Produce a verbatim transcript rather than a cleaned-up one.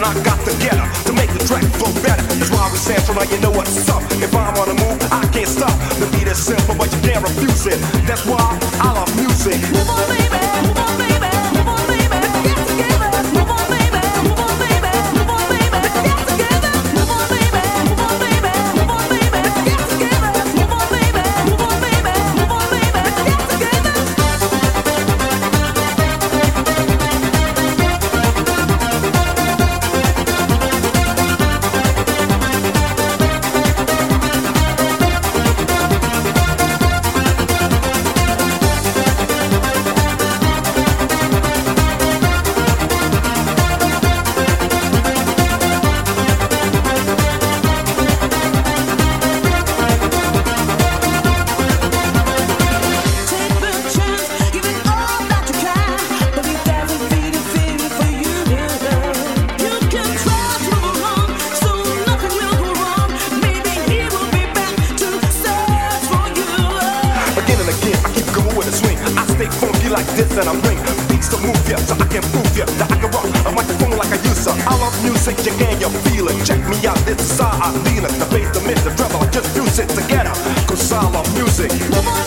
I got to get her to make the track flow better. That's why we say, so now you know what's up. If I'm on the move, I can't stop. The beat is simple, but you can't refuse it. That's why I love music. Move on, baby, move on, baby, move on, baby. Let's get together. Move on, baby, move on, baby, move on, baby. Let's get together. Move on, baby, move on, baby, move on, baby. Let's get together. Move on, baby, move on, baby, move on, baby. Let's get together. Like this and I bring beats to move ya, so I can prove ya that I can rock a microphone like I used to. I love music, you can you feel it. Check me out, this is how I feel it. The bass, the mid, the treble, I just fuse it together, cause I love music.